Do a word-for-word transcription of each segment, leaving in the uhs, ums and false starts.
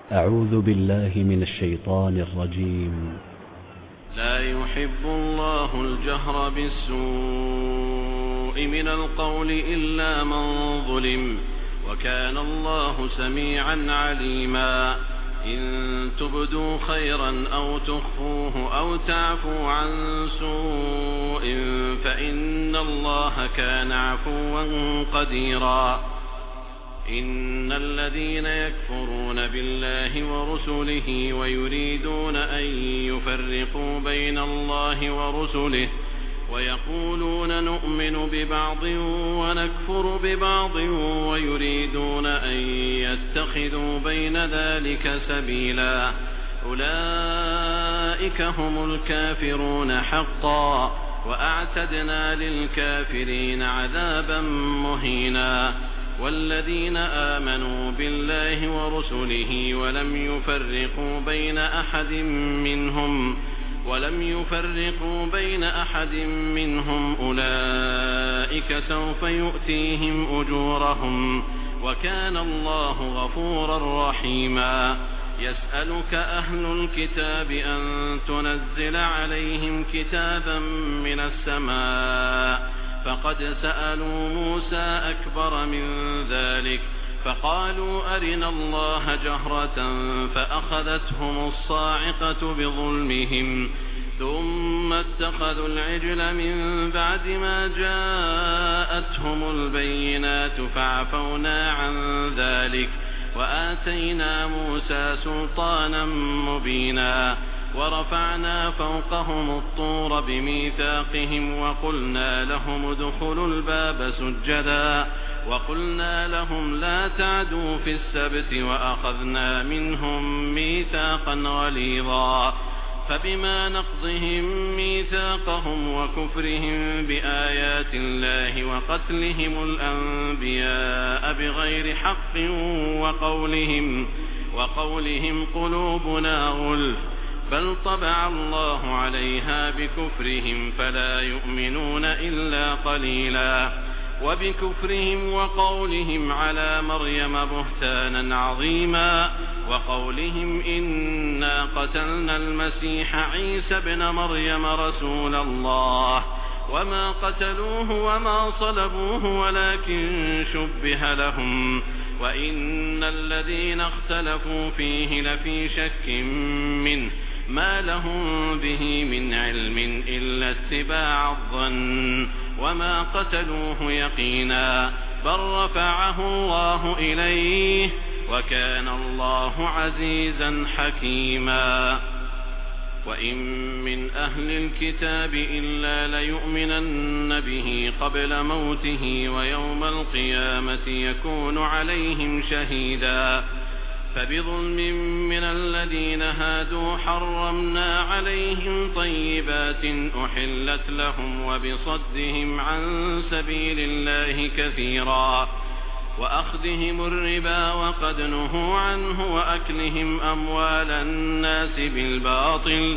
أعوذ بالله من الشيطان الرجيم. لا يحب الله الجهر بالسوء من القول إلا من ظلم، وكان الله سميعا عليما. إن تبدوا خيرا أو تخفوه أو تعفوا عن سوء فإن الله كان عفوا قديرا. إن الذين يكفرون بالله ورسله ويريدون أن يفرقوا بين الله ورسله ويقولون نؤمن ببعض ونكفر ببعض ويريدون أن يتخذوا بين ذلك سبيلا، أولئك هم الكافرون حقا، وأعتدنا للكافرين عذابا مهينا. والذين آمنوا بالله ورسله ولم يفرقوا بين أحد منهم ولم يفرقوا بين أحد منهم أولئك سوف يؤتيهم أجورهم، وكان الله غفورا رحيما. يسألك أهل الكتاب أن تنزل عليهم كتابا من السماء، فقد سألوا موسى أكبر من ذلك فقالوا أرنا الله جهرة فأخذتهم الصاعقة بظلمهم، ثم اتخذوا العجل من بعد ما جاءتهم البينات فعفونا عن ذلك وآتينا موسى سلطانا مبينا. ورفعنا فوقهم الطور بميثاقهم وقلنا لهم ادخلوا الباب سجدا وقلنا لهم لا تعدوا في السبت وأخذنا منهم ميثاقا غليظا. فبما نقضهم ميثاقهم وكفرهم بآيات الله وقتلهم الأنبياء بغير حق وقولهم, وقولهم قلوبنا غلف بل طبع الله عليها بكفرهم فلا يؤمنون إلا قليلا. وبكفرهم وقولهم على مريم بهتانا عظيما، وقولهم إنا قتلنا المسيح عيسى ابن مريم رسول الله وما قتلوه وما صلبوه ولكن شبه لهم، وإن الذين اختلفوا فيه لفي شك منه ما لهم به من علم إلا اتباع الظن وما قتلوه يقينا، بل رفعه الله إليه وكان الله عزيزا حكيما. وإن من أهل الكتاب إلا ليؤمنن به قبل موته ويوم القيامة يكون عليهم شهيدا. فبظلم من الذين هادوا حرمنا عليهم طيبات أحلت لهم وبصدهم عن سبيل الله كثيرا، وأخذهم الربا وقد نهوا عنه وأكلهم أموال الناس بالباطل،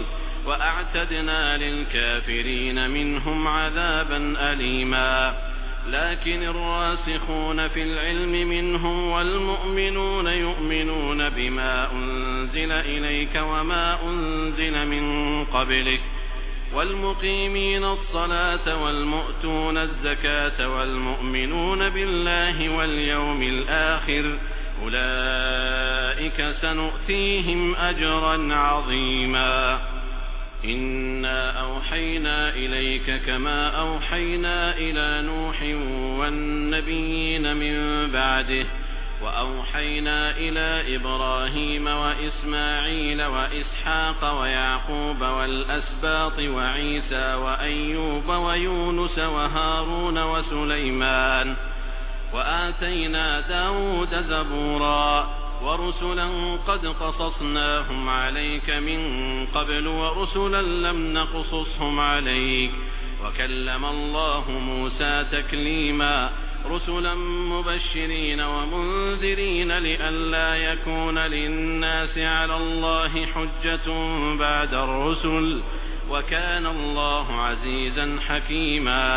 وأعتدنا للكافرين منهم عذابا أليما. لكن الراسخون في العلم منهم والمؤمنون يؤمنون بما أنزل إليك وما أنزل من قبلك والمقيمين الصلاة والمؤتون الزكاة والمؤمنون بالله واليوم الآخر أولئك سنؤتيهم أجرا عظيما. إنا أوحينا إليك كما أوحينا إلى نوح والنبيين من بعده، وأوحينا إلى إبراهيم وإسماعيل وإسحاق ويعقوب والأسباط وعيسى وأيوب ويونس وهارون وسليمان، وآتينا داود زبورا، ورسلا قد قصصناهم عليك من قبل ورسلا لم نقصصهم عليك، وكلم الله موسى تكليما. رسلا مبشرين ومنذرين لئلا يكون للناس على الله حجة بعد الرسل، وكان الله عزيزا حكيما.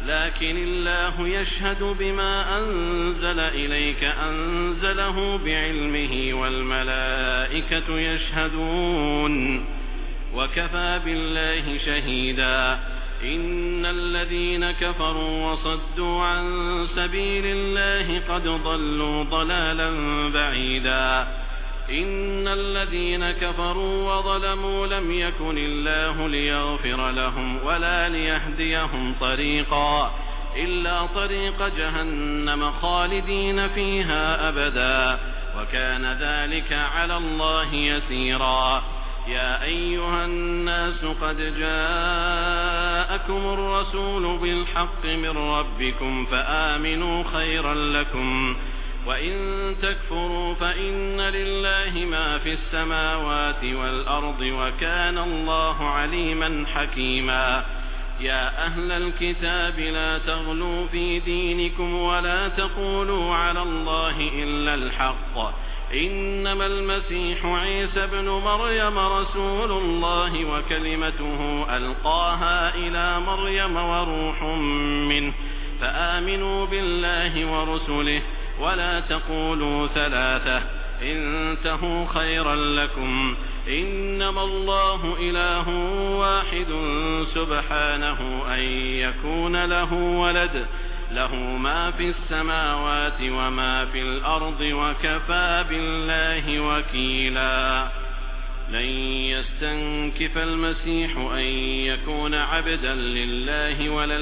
لكن الله يشهد بما أنزل إليك أنزله بعلمه والملائكة يشهدون وكفى بالله شهيدا إن الذين كفروا وصدوا عن سبيل الله قد ضلوا ضلالا بعيدا إن الذين كفروا وظلموا لم يكن الله ليغفر لهم ولا ليهديهم طريقا إلا طريق جهنم خالدين فيها أبدا وكان ذلك على الله يسيرا يا أيها الناس قد جاءكم الرسول بالحق من ربكم فآمنوا خيرا لكم وإن تكفروا فإن لله ما في السماوات والأرض وكان الله عليما حكيما يا أهل الكتاب لا تغلوا في دينكم ولا تقولوا على الله إلا الحق إنما المسيح عيسى ابن مريم رسول الله وكلمته ألقاها إلى مريم وروح منه فآمنوا بالله ورسله ولا تقولوا ثلاثة انتهوا خيرا لكم إنما الله إله واحد سبحانه أن يكون له ولد له ما في السماوات وما في الأرض وكفى بالله وكيلا لن يستنكف المسيح أن يكون عبدا لله ولا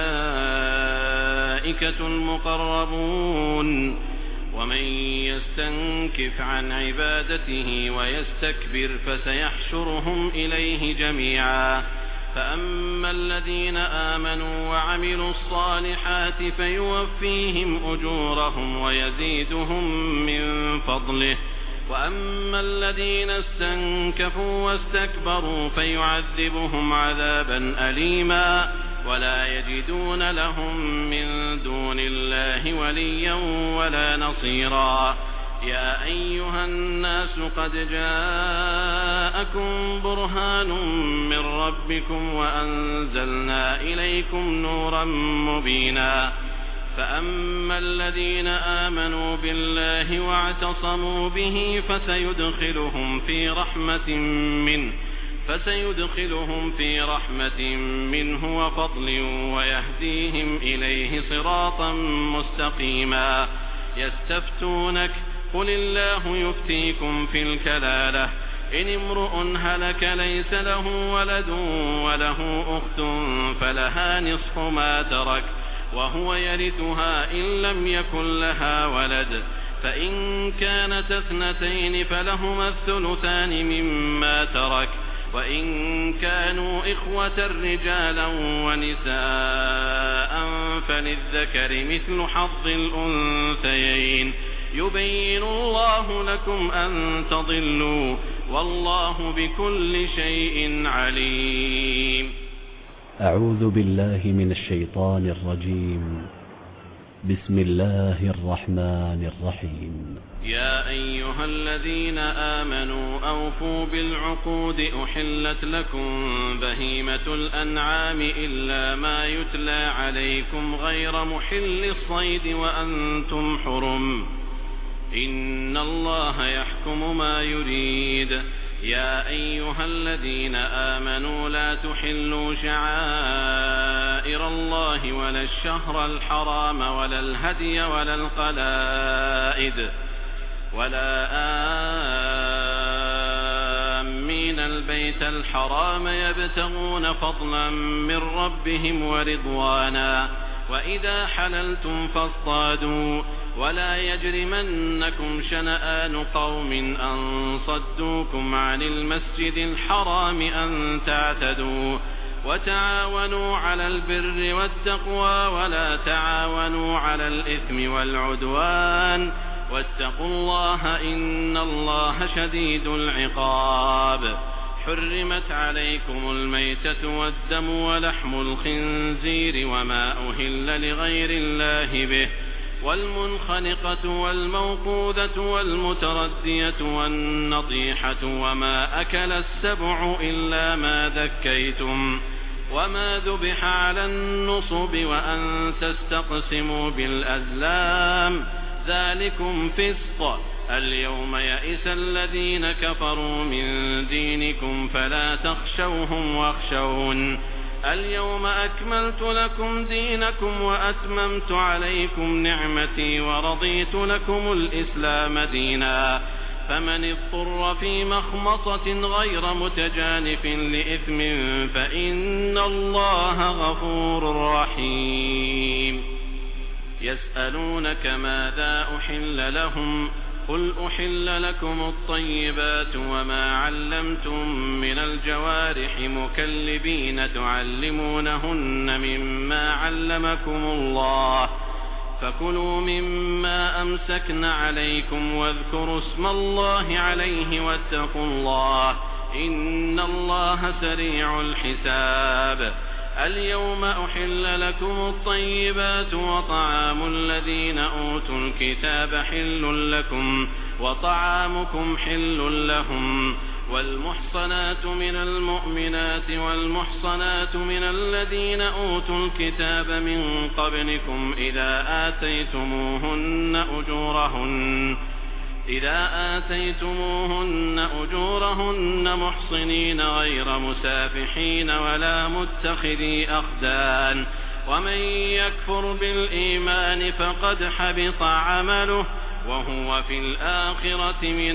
الملائكة المقربون ومن يستنكف عن عبادته ويستكبر فسيحشرهم إليه جميعا فأما الذين آمنوا وعملوا الصالحات فيوفيهم أجورهم ويزيدهم من فضله وأما الذين استنكفوا واستكبروا فيعذبهم عذابا أليما ولا يجدون لهم من دون الله وليا ولا نصيرا يا أيها الناس قد جاءكم برهان من ربكم وأنزلنا إليكم نورا مبينا فأما الذين آمنوا بالله واعتصموا به فسيدخلهم في رحمة منه فسيدخلهم في رحمة منه وفضل ويهديهم إليه صراطا مستقيما يستفتونك قل الله يفتيكم في الكلالة إن امرؤ هلك ليس له ولد وله أخت فلها نصف ما ترك وهو يرثها إن لم يكن لها ولد فإن كانت اثنتين فلهما الثلثان مما ترك وإن كانوا إخوة رجالا ونساء فللذكر مثل حظ الأنثيين يبين الله لكم أن تضلوا والله بكل شيء عليم. أعوذ بالله من الشيطان الرجيم. بسم الله الرحمن الرحيم. يا أيها الذين آمنوا أوفوا بالعقود أحلت لكم بهيمة الأنعام إلا ما يتلى عليكم غير محل الصيد وأنتم حرم إن الله يحكم ما يريد. يا أيها الذين آمنوا لا تحلوا شعائر الله ولا الشهر الحرام ولا الهدي ولا القلائد ولا آمين البيت الحرام يبتغون فضلا من ربهم ورضوانا وإذا حللتم فاصطادوا ولا يجرمنكم شنآن قوم أن صدوكم عن المسجد الحرام أن تعتدوا وتعاونوا على البر والتقوى ولا تعاونوا على الإثم والعدوان واتقوا الله إن الله شديد العقاب. حرمت عليكم الميتة والدم ولحم الخنزير وما أهل لغير الله به والمنخنقة والموقوذة والمتردية والنطيحة وما أكل السبع إلا ما ذكيتم وما ذبح على النصب وأن تستقسموا بالأزلام ذلكم فسق. اليوم يئس الذين كفروا من دينكم فلا تخشوهم واخشون اليوم أكملت لكم دينكم وأتممت عليكم نعمتي ورضيت لكم الإسلام دينا فمن اضطر في مخمصة غير متجانف لإثم فإن الله غفور رحيم. يسألونك ماذا أحل لهم قل أحل لكم الطيبات وما علمتم من الجوارح مكلبين تعلمونهن مما علمكم الله فكلوا مما أمسكن عليكم واذكروا اسم الله عليه واتقوا الله إن الله سريع الحساب. اليوم أحل لكم الطيبات وطعام الذين أوتوا الكتاب حل لكم وطعامكم حل لهم والمحصنات من المؤمنات والمحصنات من الذين أوتوا الكتاب من قبلكم إذا آتيتموهن أجورهن إذا آتيتموهن أجورهن محصنين غير مسافحين ولا متخذي أخدان ومن يكفر بالإيمان فقد حبط عمله وهو في الآخرة من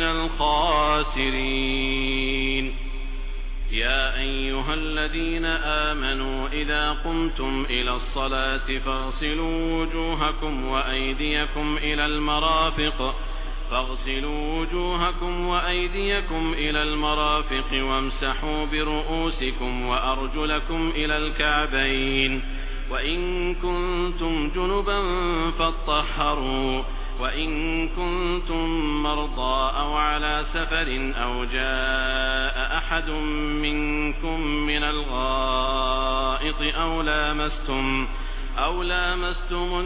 الخاسرين. يا أيها الذين آمنوا إذا قمتم إلى الصلاة فاغسلوا وجوهكم وأيديكم إلى المرافق فاغسلوا وجوهكم وأيديكم إلى المرافق وامسحوا برؤوسكم وأرجلكم إلى الكعبين وإن كنتم جنبا فاطهروا وإن كنتم مرضى أو على سفر أو جاء أحد منكم من الغائط أو لامستم أو لامستم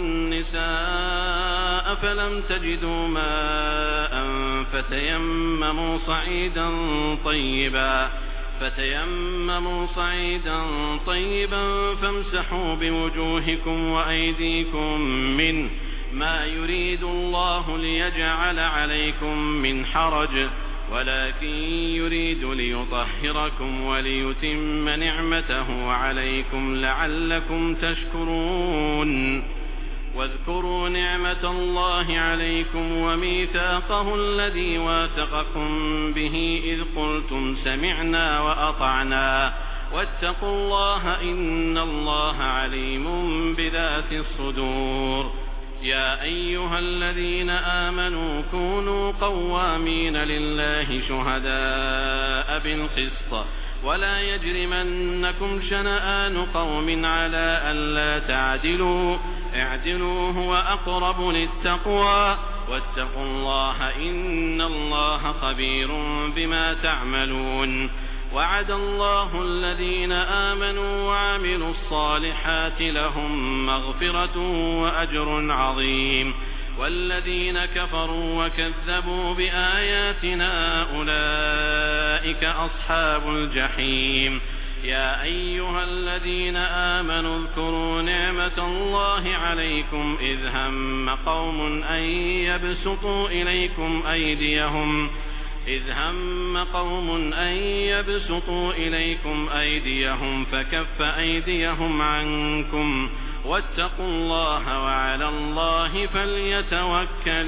النساء فلم تجدوا ماء فتيمموا صعيدا طيبا فتيمموا صعيدا طيبا فامسحوا بوجوهكم وأيديكم منه ما يريد الله ليجعل عليكم من حرج ولكن يريد ليطهركم وليتم نعمته عليكم لعلكم تشكرون. واذكروا نعمة الله عليكم وميثاقه الذي واثقكم به إذ قلتم سمعنا وأطعنا واتقوا الله إن الله عليم بذات الصدور. يا أيها الذين آمنوا كونوا قوامين لله شهداء بالقسط ولا يجرمنكم شنآن قوم على ألا تعدلوا اعدلوا هو أقرب للتقوى واتقوا الله إن الله خبير بما تعملون. وعد الله الذين آمنوا وعملوا الصالحات لهم مغفرة وأجر عظيم والذين كفروا وكذبوا بآياتنا أولئك أصحاب الجحيم. يا أيها الذين آمنوا اذكروا نعمة الله عليكم إذ هم قوم أن يبسطوا إليكم أيديهم إذ هم قوم أن يبسطوا إليكم أيديهم فكف أيديهم عنكم واتقوا الله وعلى الله فليتوكل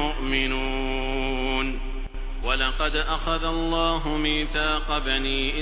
المؤمنون. ولقد أخذ الله ميثاق بني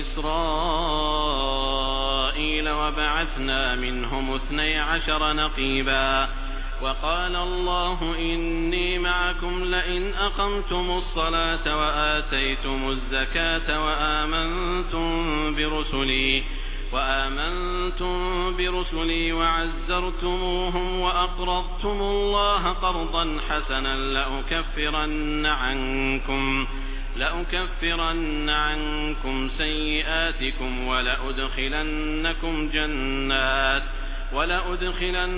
إسرائيل وبعثنا منهم اثني عشر نقيبا وقال الله إني معكم لئن أقمتم الصلاة وآتيتم الزكاة وآمنتم برسلي وآمنتم برسلي وعزرتموهم وأقرضتم الله قرضا حسنا لأكفرن عنكم لأكفرن عنكم سيئاتكم ولأدخلنكم جنات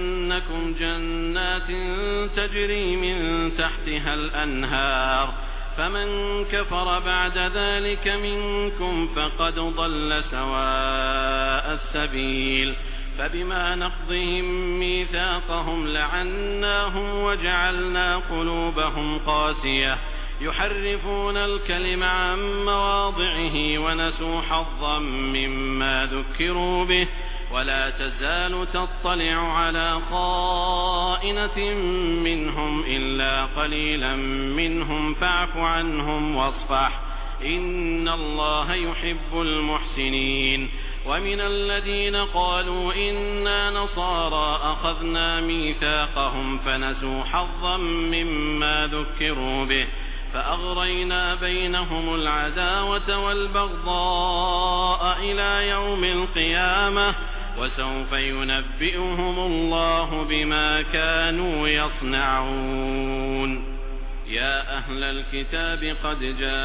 ولأدخلنكم جنات تجري من تحتها الأنهار فمن كفر بعد ذلك منكم فقد ضل سواء السبيل فبما نقضهم ميثاقهم لعناهم وجعلنا قلوبهم قاسية يحرفون الكلم عن مواضعه ونسوا حظا مما ذكروا به ولا تزال تطلع على خائنة منهم إلا قليلا منهم فاعف عنهم واصفح إن الله يحب المحسنين ومن الذين قالوا إنا نصارى أخذنا ميثاقهم فنسوا حظا مما ذكروا به فأغرينا بينهم العداوة والبغضاء إلى يوم القيامة وسوف ينبئهم الله بما كانوا يصنعون يا أهل الكتاب قد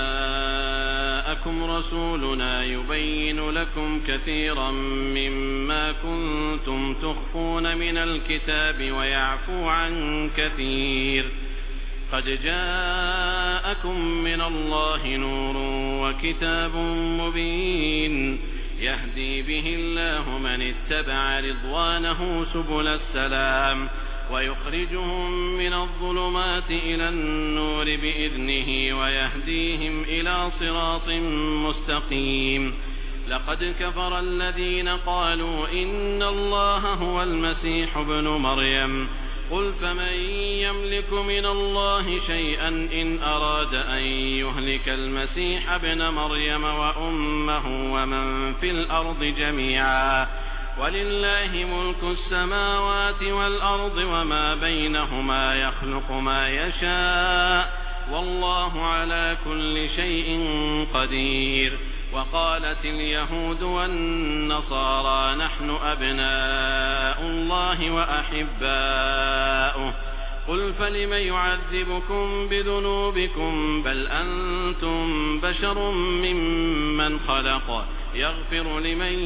جاءكم رسولنا يبين لكم كثيرا مما كنتم تخفون من الكتاب ويعفو عن كثير قد جاءكم من الله نور وكتاب مبين يهدي به الله من اتبع رضوانه سبل السلام ويخرجهم من الظلمات إلى النور بإذنه ويهديهم إلى صراط مستقيم لقد كفر الذين قالوا إن الله هو المسيح ابن مريم قل فمن يملك من الله شيئا إن أراد أن يهلك المسيح ابن مريم وأمه ومن في الأرض جميعا ولله ملك السماوات والأرض وما بينهما يخلق ما يشاء والله على كل شيء قدير وقالت اليهود والنصارى نحن أبناء الله وأحباؤه قل فلم يعذبكم بذنوبكم بل أنتم بشر ممن خلق يغفر لمن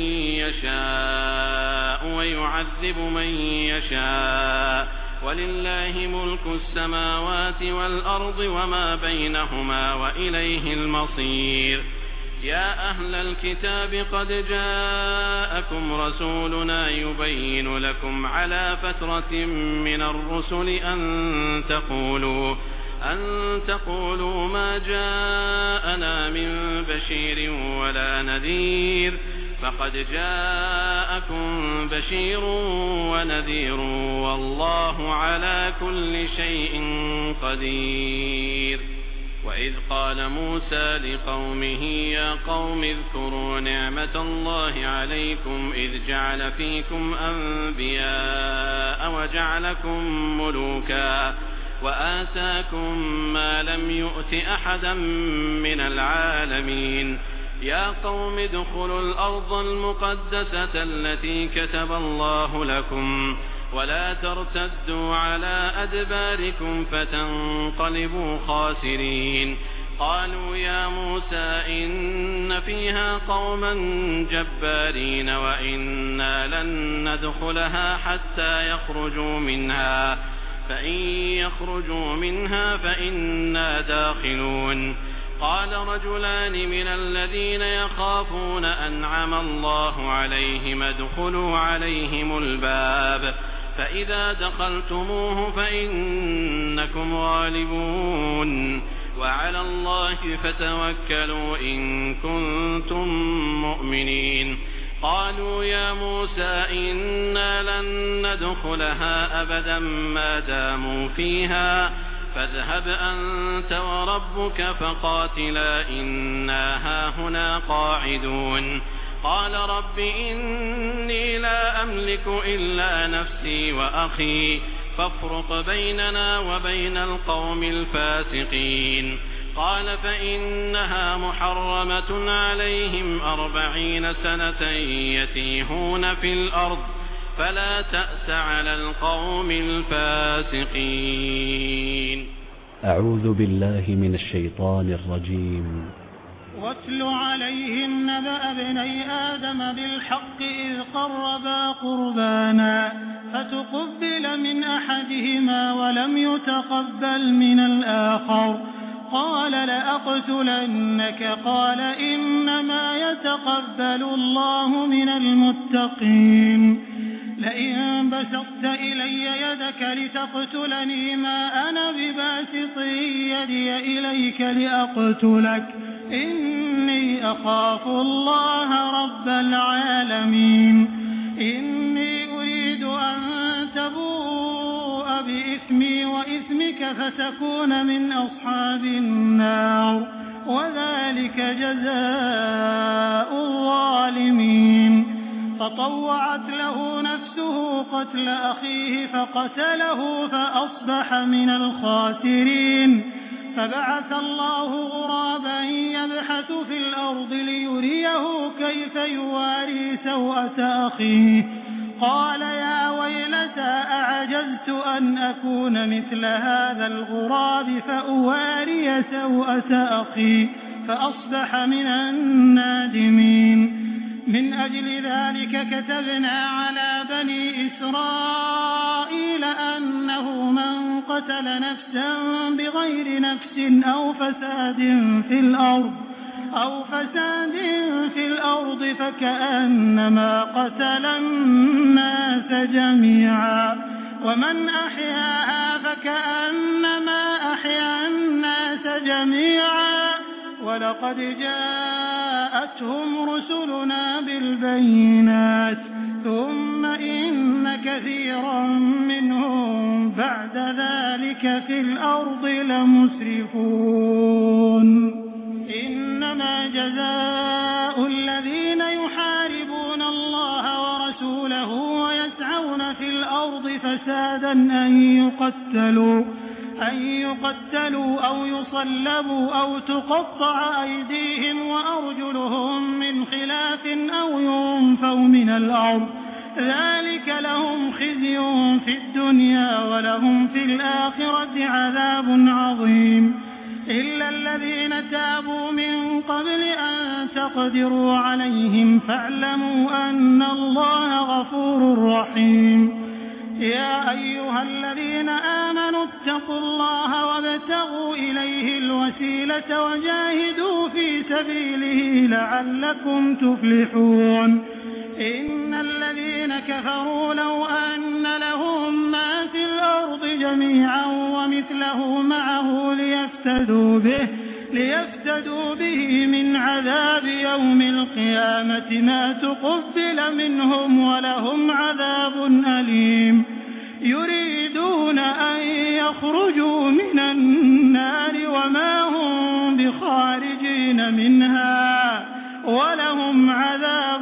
يشاء ويعذب من يشاء ولله ملك السماوات والأرض وما بينهما وإليه المصير يا أهل الكتاب قد جاءكم رسولنا يبين لكم على فترة من الرسل أن تقولوا أن تقولوا ما جاءنا من بشير ولا نذير فقد جاءكم بشير ونذير والله على كل شيء قدير وإذ قال موسى لقومه يا قوم اذكروا نعمة الله عليكم إذ جعل فيكم أنبياء وجعلكم ملوكا وآتاكم ما لم يؤت أحدا من العالمين يا قوم ادخلوا الأرض المقدسة التي كتب الله لكم ولا ترتدوا على أدباركم فتنقلبوا خاسرين قالوا يا موسى إن فيها قوما جبارين وإنا لن ندخلها حتى يخرجوا منها فإن يخرجوا منها فإنا داخلون قال رجلان من الذين يخافون أنعم الله عليهم ادخلوا عليهم الباب فإذا دخلتموه فإنكم غالبون وعلى الله فتوكلوا إن كنتم مؤمنين قالوا يا موسى إنا لن ندخلها أبدا ما داموا فيها فاذهب أنت وربك فقاتلا إنا هاهنا قاعدون قال رب إني لا أملك إلا نفسي وأخي فافرق بيننا وبين القوم الفاسقين قال فإنها محرمة عليهم أربعين سنة يتيهون في الأرض فلا تأس على القوم الفاسقين. أعوذ بالله من الشيطان الرجيم. واتل عليهم نبأ ابني آدم بالحق إذ قربا قربانا فتقبل من أحدهما ولم يتقبل من الآخر قال لأقتلنك قال إنما يتقبل الله من المتقين لئن بسطت إلي يدك لتقتلني ما أنا بباسط يدي إليك لأقتلك إني أخاف الله رب العالمين إني أريد أن تبوء بإثمي وإثمك فتكون من أصحاب النار وذلك جزاء الظالمين فطوعت له نفسه قتل أخيه فقتله فأصبح من الخاسرين فبعث الله غرابا يبحث في الأرض ليريه كيف يواري سوءة أخيه قال يا ويلتى أعجزت أن أكون مثل هذا الغراب فأواري سوءة أخي فأصبح من النادمين من أجل ذلك كتبنا على بني إسرائيل أنه من قتل نفسا بغير نفس أو فساد في الأرض أو فساد في الأرض فكأنما قتل الناس جميعا ومن أحياها فكأنما أحيا الناس جميعا ولقد جاءتهم رسلنا بالبينات ثم إن كثيرا منهم بعد ذلك في الأرض لمسرفون إنما جزاء الذين يحاربون الله ورسوله ويسعون في الأرض فسادا أن يقتلوا أن يقتلوا أو يصلبوا أو تقطع أيديهم وأرجلهم من خلاف أو ينفوا من الأرض ذلك لهم خزي في الدنيا ولهم في الآخرة عذاب عظيم إلا الذين تابوا من قبل أن تقدروا عليهم فاعلموا أن الله غفور رحيم يا أيها الذين آمنوا اتقوا الله وابتغوا إليه الوسيلة وجاهدوا في سبيله لعلكم تفلحون إن الذين كفروا لو أن لهم ما في الأرض جميعا ومثله معه ليفتدوا به ليفتدوا به من عذاب يوم القيامة ما تقبل منهم ولهم عذاب أليم يريدون أن يخرجوا من النار وما هم بخارجين منها ولهم عذاب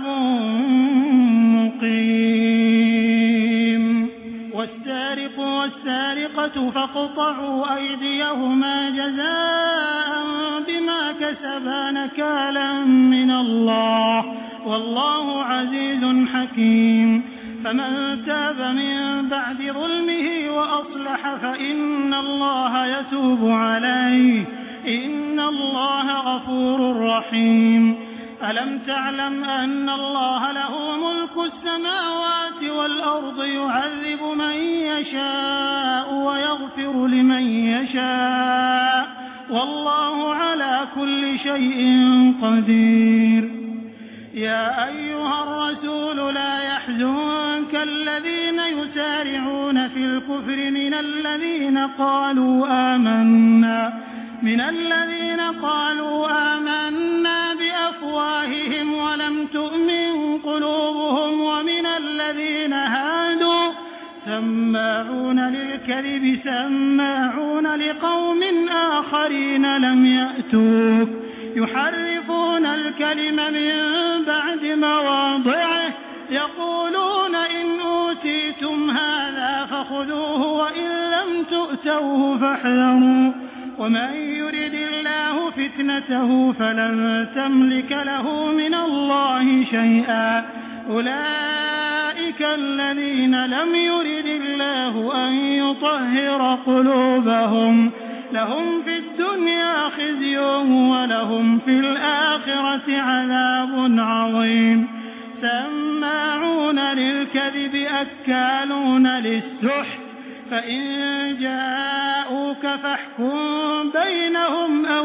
مقيم والسارق والسارقة فاقطعوا أيديهما جزاء بما كسبا نكالا من الله والله عزيز حكيم فمن تاب من بعد ظلمه وأصلح فإن الله يتوب عليه إن الله غفور رحيم ألم تعلم أن الله له ملك السماوات والأرض يعذب من يشاء ويغفر لمن يشاء والله على كل شيء قدير يا أيها الرسول لا يحزنك الذين يسارعون في الكفر من الذين قالوا آمنا من الذين قالوا آمنا بأفواههم ولم تؤمن قلوبهم ومن الذين هادوا سماعون للكذب سماعون لقوم آخرين لم يأتوك يحرفون الكلم من بعد مواضعه يقولون إن أوتيتم هذا فخذوه وإن لم تؤتوه فاحذروا ومن يرد الله فتنته فلن تملك له من الله شيئا أولئك الذين لم يرد الله أن يطهر قلوبهم لهم في الدنيا خزي ولهم في الآخرة عذاب عظيم سماعون للكذب أكالون للسحت فإن جاءوك فاحكم بينهم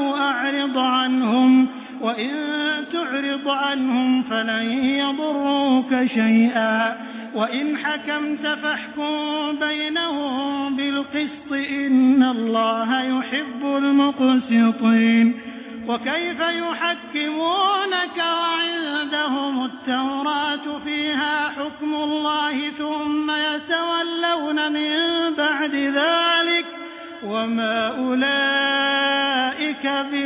أو أعرض عنهم وإن تعرض عنهم فلن يضروك شيئا وإن حكمت فاحكم بينهم بالقسط إن الله يحب المقسطين. وكيف يحكمونك وعندهم التوراة فيها حكم الله ثم يتولون من بعد ذلك وما أولئك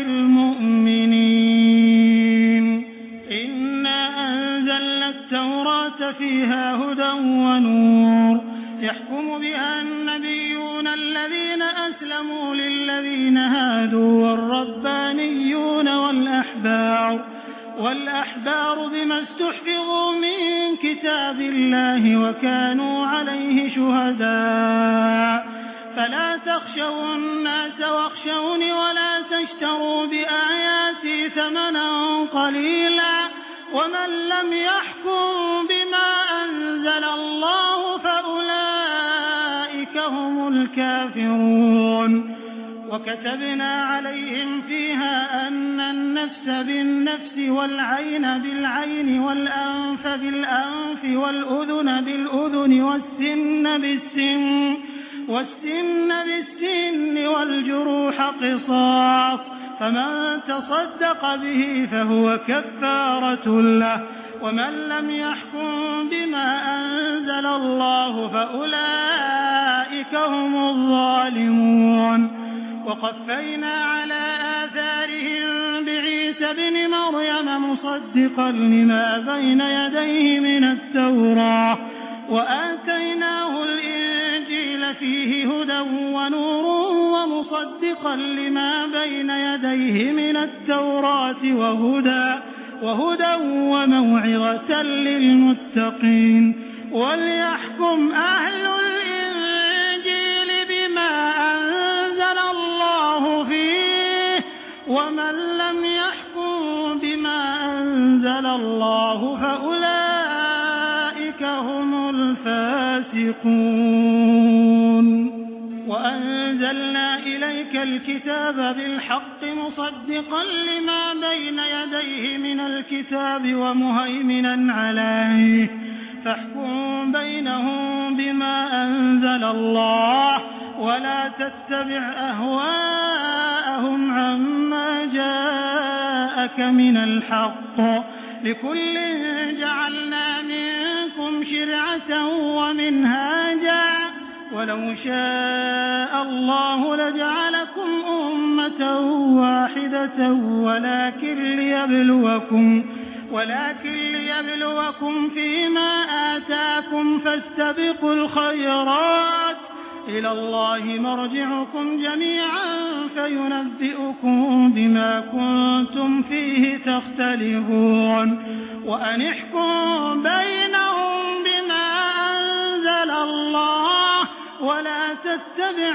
بالمؤمنين. إنا أنزلنا التوراة فيها هدى ونور يحكم بها النبيون الذين أسلموا للذين هادوا والربانيون والأحبار والأحبار بما استحفظوا من كتاب الله وكانوا عليه شهداء فلا تخشوا الناس واخشوني ولا تشتروا بآياتي ثمنا قليلا ومن لم يحكم بما أنزل الله فأولئك هم الكافرون. وكتبنا عليهم فيها أن النفس بالنفس والعين بالعين والأنف بالأنف والأذن بالأذن والسن بالسن والسن بالسن والجروح قصاص فمن تصدق به فهو كفارة له ومن لم يحكم بما أنزل الله فأولئك هم الظالمون. وقفينا على آثارهم بعيسى ابن مريم مصدقا لما بين يديه من التوراة وآتيناه الإنجيل فيه هدى ونور ومصدقا لما بين يديه من التوراة وهدى وهدى وموعظة للمتقين. وليحكم أهل الإنجيل بما أنزل الله فيه ومن لم يحكم بما أنزل الله فأولئك هم الفاسقون. وأنزلنا إليك الكتاب بالحق مصدقا لما بين يديه من الكتاب ومهيمنا عليه فاحكم بينهم بما أنزل الله ولا تتبع أهواءهم عما جاءك من الحق لكل جعلنا منكم شرعة ومنهاجا ولو شاء الله لجعلكم أمة واحدة ولكن ليبلوكم ولكن ليبلوكم فيما آتاكم فاستبقوا الخيرات إلى الله مرجعكم جميعا فينبئكم بما كنتم فيه تختلفون. وأن احكم بينهم بما أنزل الله ولا تتبع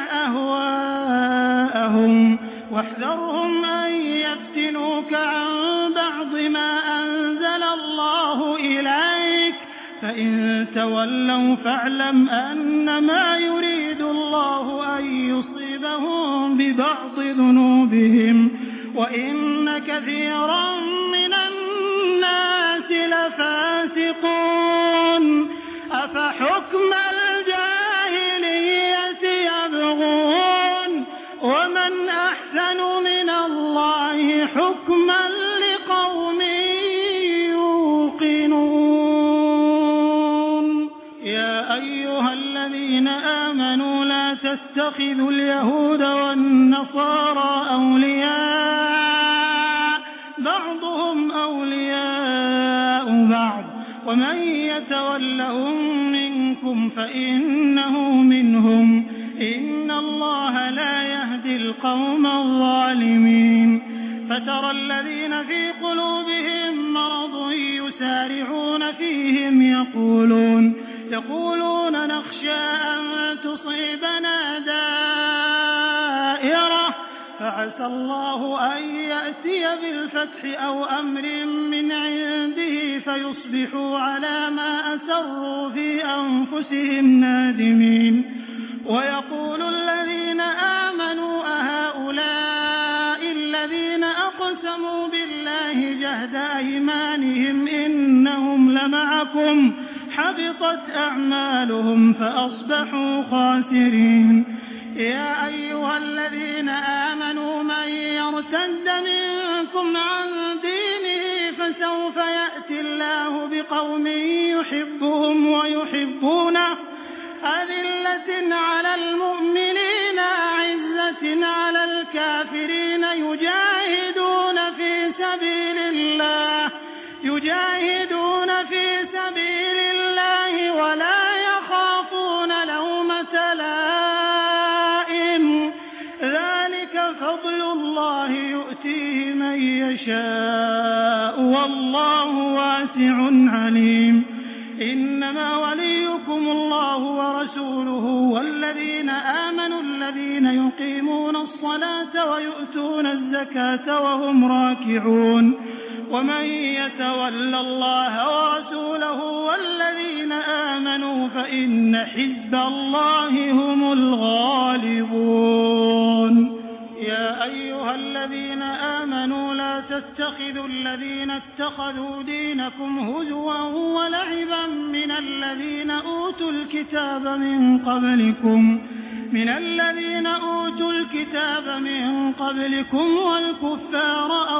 أهواءهم واحذرهم أن يفتنوك عن بعض ما أنزل الله إليك فإن تولوا فاعلم أنما يريد الله أن يصيبهم ببعض ذنوبهم وإن كثيرا من الناس لفاسقون. أفحكم الجاهلية يبغون ومن أحسن من الله حكما لقوم يوقنون. يا أيها الذين آمنوا لا تتخذوا اليهود والنصارى أولياء بعضهم أولياء بعض ومن يتولهم منكم فإنه منهم إن الله لا يهدي القوم الظالمين. فترى الذين في قلوبهم مرض يسارعون فيهم يقولون يقولون نخشى أن تصيبنا دائرة فعسى الله أن يأتي بالفتح أو أمر من عنده فيصبحوا على ما أسروا في أنفسهم نادمين. ويقول الذين آمنوا أهؤلاء الذين أقسموا بالله جهد أيمانهم إنهم لمعكم حبطت أعمالهم فأصبحوا خاسرين. يا أيها الذين آمنوا من يرتد منكم عن دينه فسوف يأتي الله بقوم يحبهم ويحبونه أذلة على المؤمنين أعزة على الكافرين يجاهدون في سبيل الله يجاهدون في سبيل الله ولا يخافون لومة لائم ذلك فضل الله يؤتيه من يشاء والله واسع عليم. إنما وليكم الله ورسوله والذين آمنوا الذين يقيمون الصلاة ويؤتون الزكاة وهم راكعون ومن يتول الله ورسوله والذين آمنوا فإن حزب الله هم الغالبون. يا أيها الذين آمنوا لا تتخذوا الذين اتخذوا دينكم هزوا ولعبا من الذين أوتوا الكتاب من قبلكم من الذين أوتوا الكتاب من قبلكم والكفار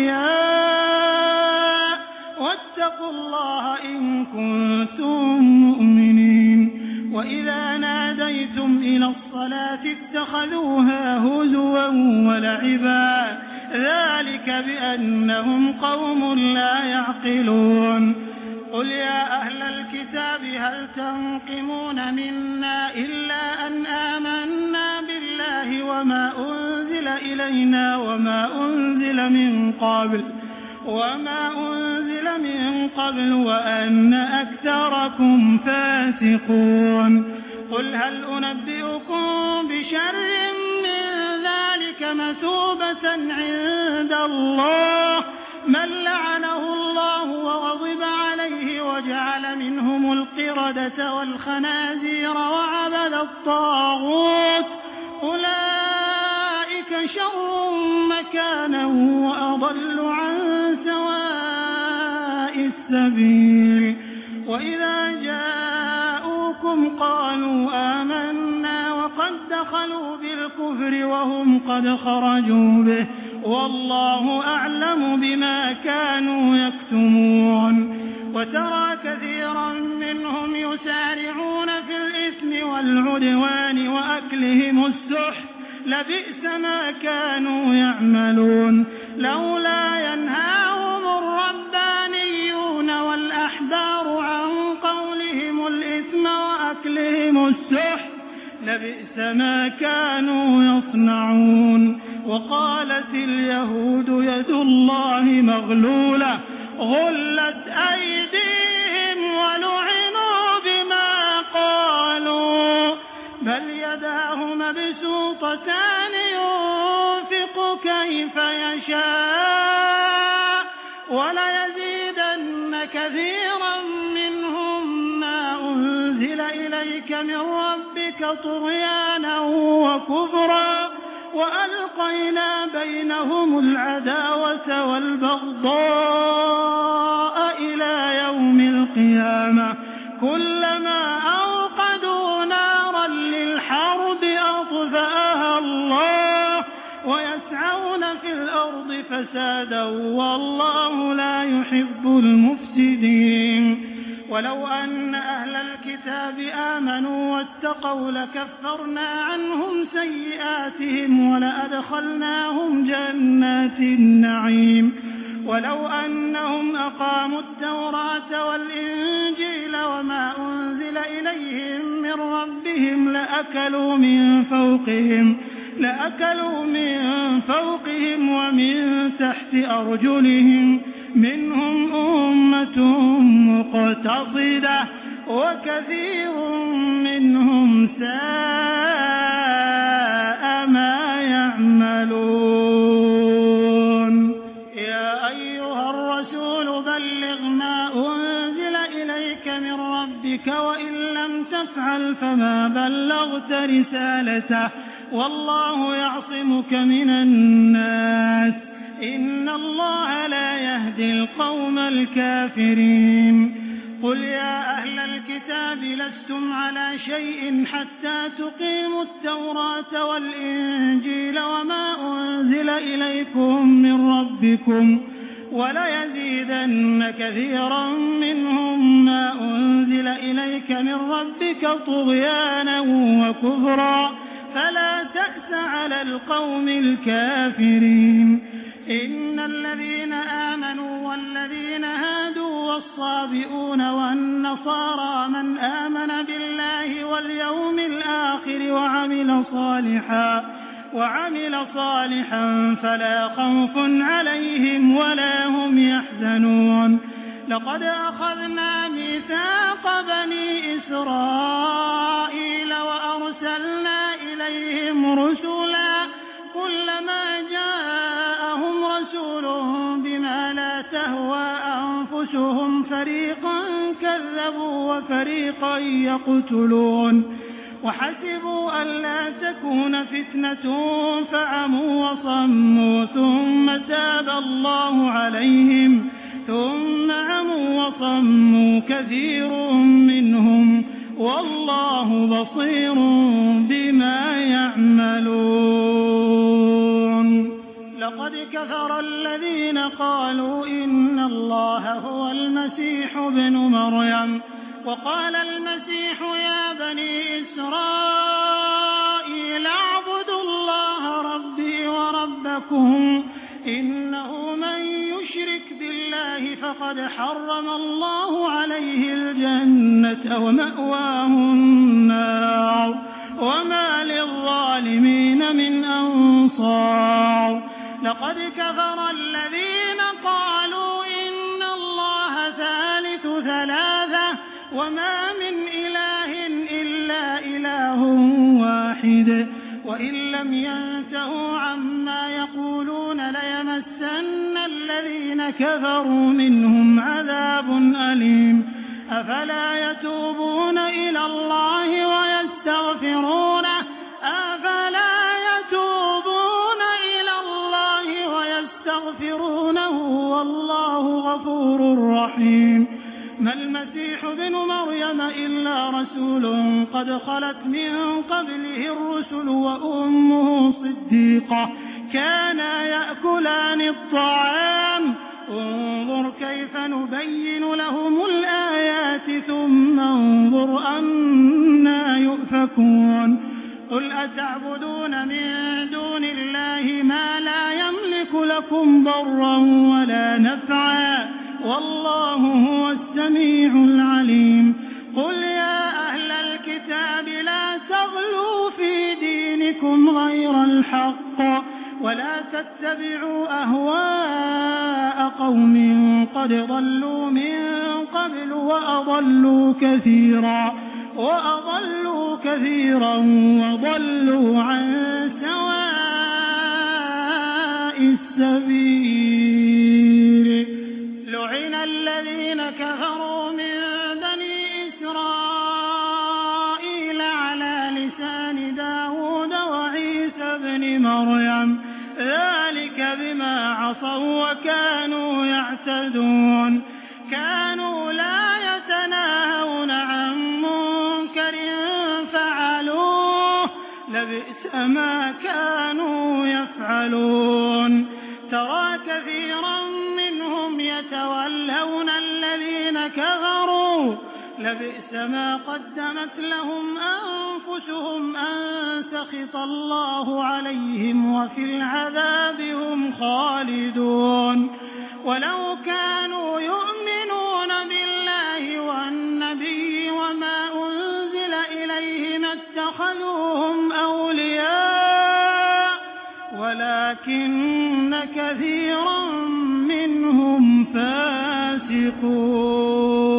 أولياء واتقوا الله إن كنتم مؤمنين. وإذا ناديتم إلى الصلاة اتخذوها هزوا ولعبا ذلك بأنهم قوم لا يعقلون. قل يا أهل الكتاب هل تنقمون منا إلا أن آمنا بالله وما أنزل إلينا وما أنزل من قبل وما أنزل من قبل وأن أكثركم فاسقون. قل هل أنبئكم بشر من ذلك مثوبة عند الله من لعنه الله وغضب عليه وجعل منهم القردة والخنازير وعبد الطاغوت أولئك شر مكانا وأضل عن سواء السبيل. وإذا جاءوكم قالوا آمنا وقد دخلوا بالكفر وهم قد خرجوا به والله أعلم بما كانوا يكتمون. وترى كثيرا منهم يسارعون في الإثم والعدوان وأكلهم السحت لبئس ما كانوا يعملون. لولا ينهاهم الربانيون والأحبار عن قولهم الإثم وأكلهم السحت لبئس ما كانوا يصنعون. وقالت اليهود يد الله مغلولة غلت أيديهم ولعنوا بما قالوا بل يداه مبسوطتان ينفق كيف يشاء وليزيدن كثيرا منهم ما أنزل إليك من ربك طغيانا وكفرا وألقينا بينهم العداوة والبغضاء إلى يوم القيامة كلما أوقدوا نارا للحرب أطفأها الله ويسعون في الأرض فسادا والله لا يحب المفسدين. ولو أن أهل الكتاب آمنوا واتقوا لكفرنا عنهم سيئاتهم ولأدخلناهم جنات النعيم. ولو أنهم أقاموا التوراة والإنجيل وما أنزل إليهم من ربهم لأكلوا من فوقهم لأكلوا من فوقهم ومن تحت أرجلهم منهم أمة مقتصدة وكثير منهم ساء ما يعملون. يا أيها الرسول بلغ ما أنزل إليك من ربك وإن لم تفعل فما بلغت رسالته والله يعصمك من الناس إن القوم الكافرين قل يا أهل الكتاب لستم على شيء حتى تقيموا التوراة والإنجيل وما أنزل إليكم من ربكم وليزيدن كثيرا منهم ما أنزل إليك من ربك طغيانا وكفرا فلا تأس على القوم الكافرين إن الذين آمنوا والذين هادوا والصابئون والنصارى من آمن بالله واليوم الآخر وعمل صالحا وعمل صالحا فلا خوف عليهم ولا هم يحزنون لقد أخذنا ميثاق بني إسرائيل وأرسلنا إليهم رسلا كلما جاءهم رسول بما لا تهوى أنفسهم فريقا كذبوا وفريقا يقتلون وحسبوا ألا تكون فتنة فعموا وصموا ثم تاب الله عليهم ثم عموا وصموا كثير منهم والله بصير بما يعملون لقد كفر الذين قالوا إن الله هو المسيح ابن مريم وقال المسيح يا بني إسرائيل اعبدوا الله ربي وربكم إنه من يشرك بالله فقد حرم الله عليه الجنة ومأواه النار وما للظالمين من أنصار لقد كفر الذين قالوا إن الله ثالث ثلاثة وما من إله إلا إله واحد وإن لم ينتهوا عما يقولون ليمسن الذين كفروا منهم عذاب أليم أفلا يتوبون إلى الله ويستغفرونه أفلا يتوبون إلى الله ويستغفرونه والله غفور رحيم ما المسيح ابن مريم إلا رسول قد خلت من قبله الرسل وأمه صديقة كانا يأكلان الطعام انظر كيف نبين لهم الآيات ثم انظر أنا يؤفكون قل أتعبدون من دون الله ما لا يملك لكم ضرا ولا نفعا والله هو السميع العليم قل يا أهل الكتاب لا تغلوا في دينكم غير الحق ولا تتبعوا أهواء قوم قد ضلوا من قبل وأضلوا كثيرا وأضلوا كثيرا وضلوا عن سواء السبيل لعن الذين كفروا من بني إسرائيل على لسان داود وعيسى بن مريم ذلك بما عصوا وكانوا يعتدون كانوا لا يتناهون عن منكر فعلوه لبئس ما كانوا يفعلون ترى كثيرا منهم يتولون الذين كفروا لبئس ما قدمت لهم أنفسهم أن سخط الله عليهم وفي العذاب هم خالدون ولو كانوا يؤمنون بالله والنبي وما أنزل إليه ما اتخذوهم أولياء ولكن كثيرا منهم فاسقون